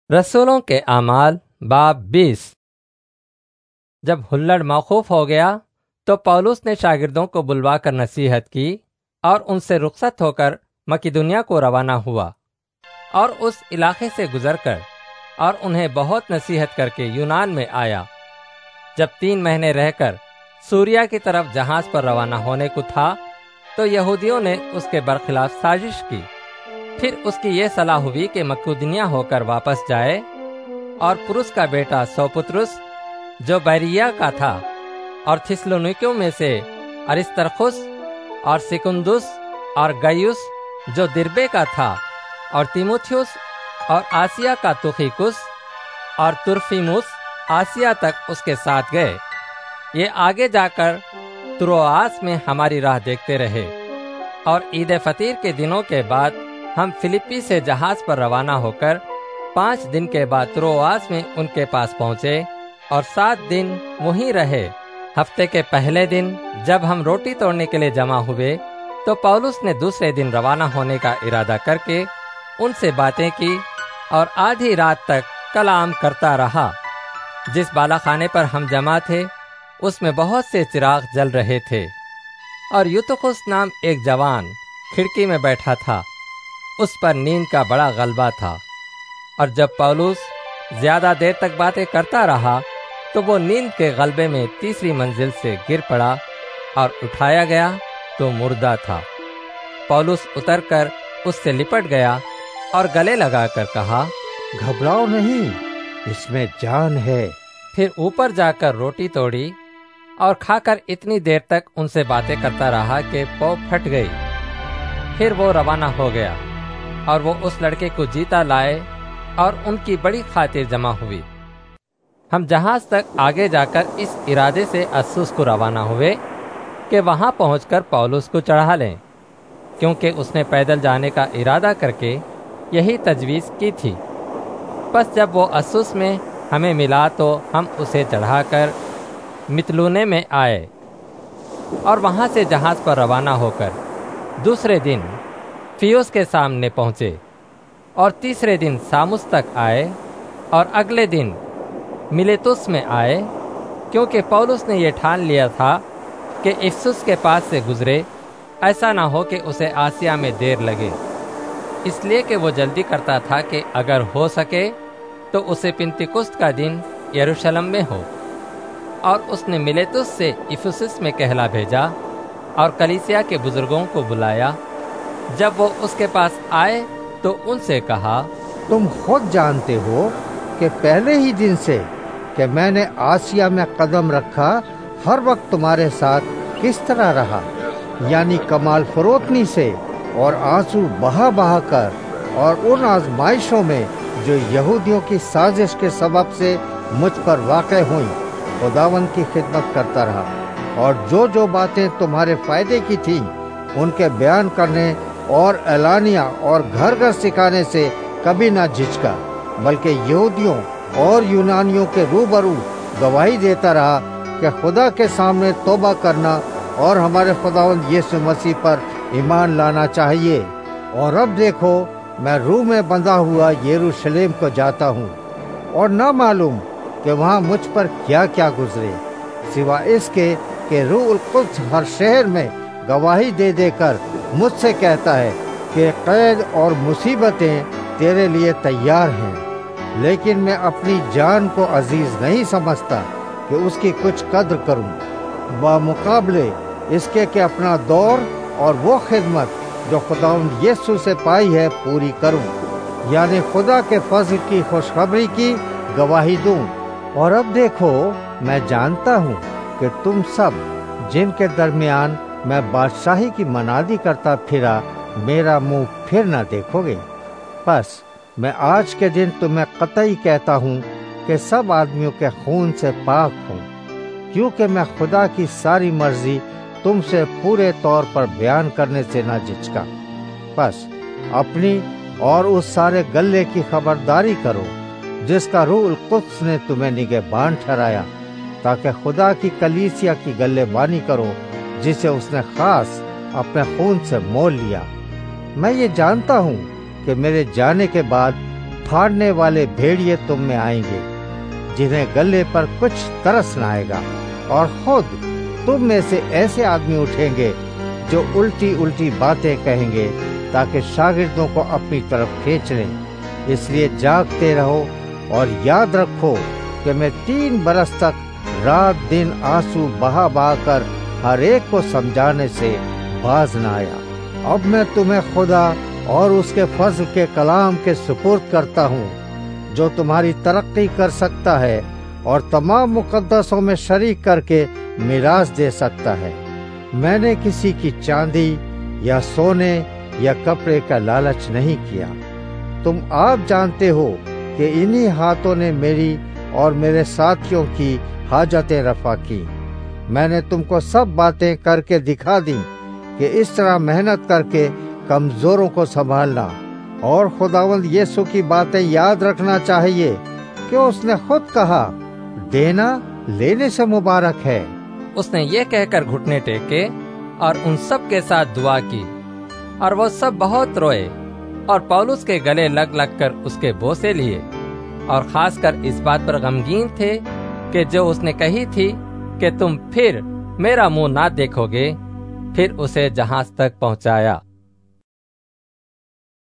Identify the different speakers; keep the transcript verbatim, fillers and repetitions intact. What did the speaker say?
Speaker 1: رسولوں کے اعمال باب بیس۔ جب ہلڑ موقوف ہو گیا تو پولس نے شاگردوں کو بلوا کر نصیحت کی اور ان سے رخصت ہو کر مقدونیہ کو روانہ ہوا، اور اس علاقے سے گزر کر اور انہیں بہت نصیحت کر کے یونان میں آیا۔ جب تین مہینے رہ کر سوریا کی طرف جہاز پر روانہ ہونے کو تھا تو یہودیوں نے اس کے برخلاف سازش کی۔ پھر اس کی یہ صلاح ہوئی کہ مقدونیہ ہو کر واپس جائے، اور پرس کا بیٹا سوپترس جو بیریا کا تھا، اور تھسلونیکیوں میں سے ارسترخس اور سکندس اور گیوس جو دربے کا تھا، اور تیموتھیوس اور آسیا کا تخیکس اور ترفیموس آسیا تک اس کے ساتھ گئے۔ یہ آگے جا کر تروآس میں ہماری راہ دیکھتے رہے، اور عید فطیر کے دنوں کے بعد ہم فلپی سے جہاز پر روانہ ہو کر پانچ دن کے بعد تروآس میں ان کے پاس پہنچے اور سات دن وہیں رہے۔ ہفتے کے پہلے دن جب ہم روٹی توڑنے کے لیے جمع ہوئے تو پولس نے دوسرے دن روانہ ہونے کا ارادہ کر کے ان سے باتیں کی اور آدھی رات تک کلام کرتا رہا۔ جس بالا خانے پر ہم جمع تھے اس میں بہت سے چراغ جل رہے تھے، اور یوتخس نام ایک جوان کھڑکی میں بیٹھا تھا، اس پر نیند کا بڑا غلبہ تھا۔ اور جب پولس زیادہ دیر تک باتیں کرتا رہا تو وہ نیند کے غلبے میں تیسری منزل سے گر پڑا اور اٹھایا گیا تو مردہ تھا۔ پولس اتر کر اس سے لپٹ گیا اور گلے لگا کر کہا،
Speaker 2: گھبراؤ نہیں، اس میں جان ہے۔
Speaker 1: پھر اوپر جا کر روٹی توڑی اور کھا کر اتنی دیر تک ان سے باتیں کرتا رہا کہ پو پھٹ گئی۔ پھر وہ روانہ ہو گیا اور وہ اس لڑکے کو جیتا لائے اور ان کی بڑی خاطر جمع ہوئی۔ ہم جہاز تک آگے جا کر اس ارادے سے اسوس کو روانہ ہوئے کہ وہاں پہنچ کر پولس کو چڑھا لیں، کیونکہ اس نے پیدل جانے کا ارادہ کر کے یہی تجویز کی تھی۔ پس جب وہ اسوس میں ہمیں ملا تو ہم اسے چڑھا کر متلونے میں آئے، اور وہاں سے جہاز پر روانہ ہو کر دوسرے دن فیوس کے سامنے پہنچے، اور تیسرے دن ساموس تک آئے، اور اگلے دن ملیتوس میں آئے، کیونکہ پولس نے یہ ٹھان لیا تھا کہ افسس کے پاس سے گزرے، ایسا نہ ہو کہ اسے آسیا میں دیر لگے، اس لیے کہ وہ جلدی کرتا تھا کہ اگر ہو سکے تو اسے پنتیکست کا دن یروشلم میں ہو۔ اور اس نے ملیتوس سے افسس میں کہلا بھیجا اور کلیسیا کے بزرگوں کو بلایا۔ جب وہ اس کے پاس آئے تو ان سے کہا،
Speaker 2: تم خود جانتے ہو کہ پہلے ہی دن سے کہ میں نے آسیا میں قدم رکھا ہر وقت تمہارے ساتھ کس طرح رہا، یعنی کمال فروتنی سے اور آنسو بہا بہا کر، اور ان آزمائشوں میں جو یہودیوں کی سازش کے سبب سے مجھ پر واقع ہوئیں خداوند کی خدمت کرتا رہا، اور جو جو باتیں تمہارے فائدے کی تھیں ان کے بیان کرنے اور اعلانیہ اور گھر گھر سکھانے سے کبھی نہ جھجکا، بلکہ یہودیوں اور یونانیوں کے روبرو گواہی دیتا رہا کہ خدا کے سامنے توبہ کرنا اور ہمارے خداوند یسوع مسیح پر ایمان لانا چاہیے۔ اور اب دیکھو، میں روح میں بندھا ہوا یروشلم کو جاتا ہوں، اور نہ معلوم کہ وہاں مجھ پر کیا کیا گزرے، سوائے اس کے کہ روح القدس ہر شہر میں گواہی دے دے کر مجھ سے کہتا ہے کہ قید اور مصیبتیں تیرے لیے تیار ہیں۔ لیکن میں اپنی جان کو عزیز نہیں سمجھتا کہ اس کی کچھ قدر کروں، بمقابلے اس کے کہ اپنا دور اور وہ خدمت جو خداوند یسوع سے پائی ہے پوری کروں، یعنی خدا کے فضل کی خوشخبری کی گواہی دوں۔ اور اب دیکھو، میں جانتا ہوں کہ تم سب جن کے درمیان میں بادشاہی کی منادی کرتا پھرا میرا منہ پھر نہ دیکھو گے۔ پس میں آج کے دن تمہیں قطعی کہتا ہوں کہ سب آدمیوں کے خون سے پاک ہوں، کیونکہ میں خدا کی ساری مرضی تم سے پورے طور پر بیان کرنے سے نہ جھجکا۔ پس اپنی اور اس سارے گلے کی خبرداری کرو جس کا روح القدس نے تمہیں نگہبان ٹھہرایا، تاکہ خدا کی کلیسیا کی گلے بانی کرو جسے اس نے خاص اپنے خون سے مول لیا۔ میں یہ جانتا ہوں کہ میرے جانے کے بعد फाड़ने वाले भेड़िए तुम में आएंगे, जिन्हें गले पर कुछ तरस न आएगा, और खुद तुम में से ऐसे आदमी उठेंगे जो उल्टी उल्टी बातें कहेंगे, ताकि शागिर्दों को अपनी तरफ खींच लें। इसलिए जागते रहो और याद रखो कि मैं तीन बरस तक रात दिन आंसू बहा बहा कर हर एक को समझाने से बाज न आया। अब मैं तुम्हें खुदा और उसके फजल के कलाम के सुपुर्द करता हूँ, जो तुम्हारी तरक्की कर सकता है और तमाम मुकद्दसों में शरीक करके मिरास दे सकता है। मैंने किसी की चांदी या सोने या कपड़े का लालच नहीं किया। तुम आप जानते हो कि इन्हीं हाथों ने मेरी और मेरे साथियों की हाजतें रफा की। मैंने तुमको सब बातें करके दिखा दी कि इस तरह मेहनत करके कमजोरों को संभालना, और खुदावंद यीशु की बातें याद रखना चाहिए कि उसने खुद कहा, देना लेने से मुबारक है।
Speaker 1: उसने ये कहकर घुटने टेके और उन सब के साथ दुआ की, और वो सब बहुत रोए और पौलुस के गले लग लग कर उसके बोसे लिए, और खासकर इस बात पर गमगीन थे कि जो उसने कही थी कि तुम फिर मेरा मुंह ना देखोगे, फिर उसे जहाज तक पहुंचाया।